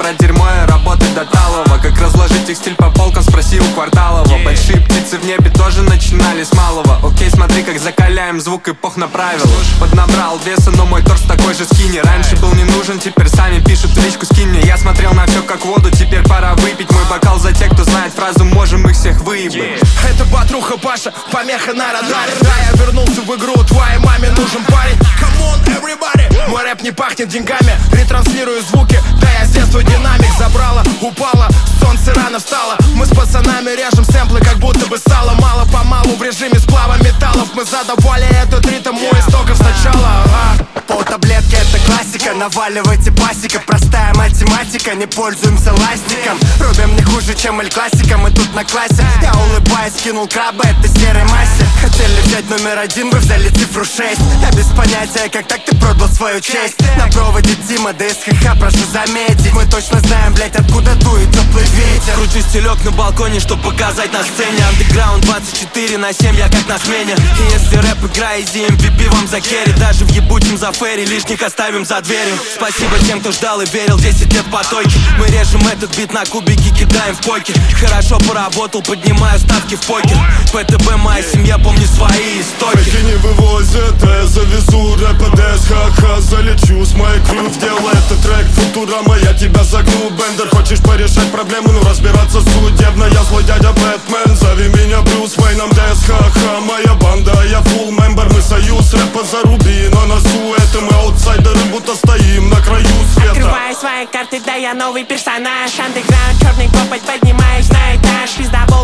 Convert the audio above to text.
про дерьмо и работы до талого. Как разложить их стиль по полкам, спроси у Кварталова. Большие птицы в небе тоже начинали с малого. Окей, смотри, как закаляем звук эпох направил. Поднабрал веса, но мой торс такой же скини. Раньше был не нужен, теперь сами пишут в личку скинь мне. Я смотрел на все как воду, теперь пора выпить мой бокал за тех, кто знает фразу «можем их всех выебать». Это Батруха Паша, помеха на радаре. Да, я вернулся в игру, твоей маме нужен парень. Come on, everybody. Мой рэп не пахнет деньгами, ретранслирую звуки. Да, я с детства динамик забрала, упала, солнце рано встало. Мы с пацанами режем сэмплы, как будто бы сало. Мало-помалу в режиме сплава металлов. Мы задавали этот ритм у истоков сначала. Полтаблетки это классика, наваливайте пасека. Простая математика, не пользуемся ластиком. Рубим не хуже, чем Эль Классика, мы тут на классе. Я улыбаюсь, кинул краба, это серой массе. Хотели взять номер 1, вы взяли цифру 6. Я без понятия, как так ты продал свою честь. На проводе Тима, ДСХ, прошу заметить. Мы точно знаем, блять, откуда дует теплый ветер. Кручу стелек на балконе, чтоб показать на сцене. Андеграунд 24/7, я как на смене. И если рэп игра, изи MVP вам за керри. Даже в ебучем зафере лишних оставим за дверью. Спасибо тем, кто ждал и верил, 10 лет потойки. Мы режем этот бит на кубики, кидаем в покер. Хорошо поработал, поднимаю ставки в покер. ПТБ, моя семья, помню свои истоки. Эти не вывозят, я завезу рэп ДСХ. Залечу с моей крю, делай этот трек Футурама, я тебя загну, Бендер. Хочешь порешать проблемы, ну разбираться судебно. Я злой дядя Бэтмен, зови меня Брюс Уэйном. ДСХ, моя банда, я фулл мембер. Мы союз, рэпа заруби на носу. Это мы аутсайдеры, будто стоим на краю света. Открываю свои карты, да я новый персонаж. Андеграунд, черный копоть, поднимаюсь на этаж. Пиздобол